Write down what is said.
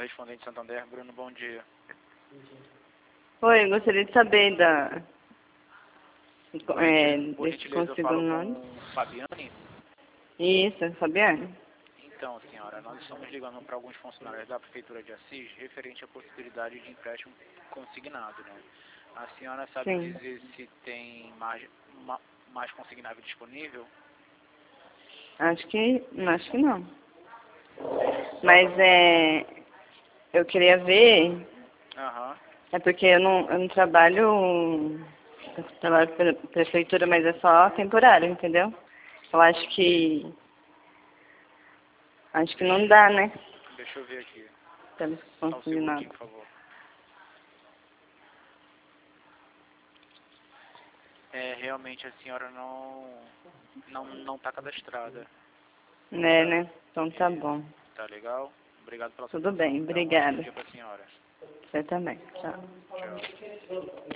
correspondente Santander, Bruno, bom dia. Oi, eu gostaria de saber da... Por gentileza, eu falo com Fabiane? Isso, Fabiane. Então, senhora, nós estamos ligando para alguns funcionários da Prefeitura de Assis referente à possibilidade de empréstimo consignado, né? A senhora sabe Sim. dizer se tem mais consignável disponível? Acho que não. Mas eu queria ver, Aham. é porque eu não trabalho pela prefeitura, mas é só temporário, entendeu? Eu acho que não dá, né? Deixa eu ver aqui. Pelo Só um consignado. segundinho, por favor. Realmente a senhora não está cadastrada. Né? Então tá bom. Tá legal? Obrigado pela sua Tudo atenção. bem, Um ótimo obrigada. dia pra senhora. Você também. Tchau. Tchau.